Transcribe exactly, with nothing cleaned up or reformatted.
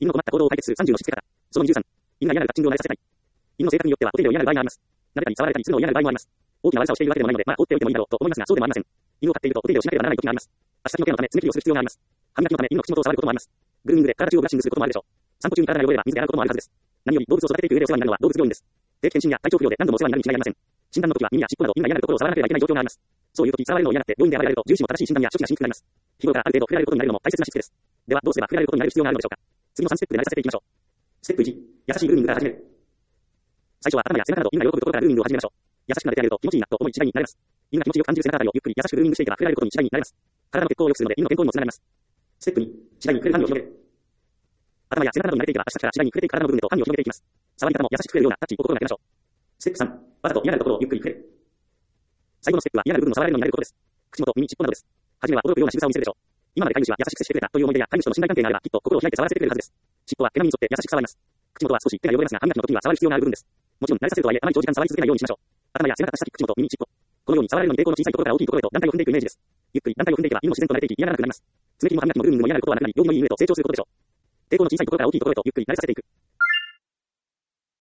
犬の困った行動を解決するさんじゅうのしつけ方。そのにじゅうさん。犬が嫌なるタッチングを慣れさせたい。犬の性格によってはお手入れを嫌なる場合があります。撫でたり触られたりするのを嫌なる場合もあります。大きな悪さをしているわけでもないので、まあ放っておいてもいいだろうと思いますが、そうでもありません。犬を飼っているとお手入れをしなければならない時があります。足先のケアのため爪切りをする必要があります。歯磨きのため犬の口元を触ることもあります。グルーミングで体中をブラッシングすることもあるでしょう。散歩中に体が汚れれば水で洗うこともあるはずです。何より動物を育てていく上でお世話になるのは動物病院です。定期検診や体調不良で何度もお世話になるに違いありません。診断の時は耳や尻尾など犬が嫌なるところを触らなければいけない状況があります。そういう時、触られるのを嫌がって病院で暴れられると、重視も正しい診断や処置がしにくくなります。日頃からある程度触れられることになるのも大切なしつけです。では、どうすれば触れられることになる必要があるのでしょうか。次のさんステップで慣れさせていきましょう。ステップいち、優しいグルーミングから始める。最初は頭や背中など犬が喜ぶところからグルーミングを始めましょう。優しく撫でてあげると気持ちいいなと思い次第になります。犬が気持ちよく感じる背中あたりをゆっくり優しくグルーミングしていけば触れられることに次第になります。体の血行を良くするので犬の健康にもつながります。ステップに、次第に触れる範囲を広げる。頭や背中などに慣れていけば足先から次第に触れていく体の部分へと範囲を広げていきます。触り方も優しく触れるようなタッチを心がけましょう。ステップさん、わざと嫌なるところをゆっくり触れる。最後のステップは嫌なる部分を触られるのに慣れることです。口元、耳、尻尾などです。初めは驚くような仕草を見せるでしょう。今まで飼い主は優しく接してくれたという思い出や飼い主との信頼関係があればきっと心を開いて触らせてくれるはずです。尻尾は毛並みに沿って優しく触ります。口元は少し手が汚れますが歯磨きの時には触る必要がある部分です。もちろん慣れさせるとはいえあまり長時間触り続けないようにしましょう。頭や背中、下先、口元、耳、尻尾。このように触られるのに抵抗の小さいところから大きいところへと段階を踏んでいくイメージです。ゆっくり段階を踏んでいけば犬も自然と慣れていき嫌がらなくなります。爪切りも歯磨きもグルーミングも嫌なることはなくなり、用意のいい犬へと成長することでしょう。抵抗の小さいところから大きいところへとゆっくり慣れさせていく。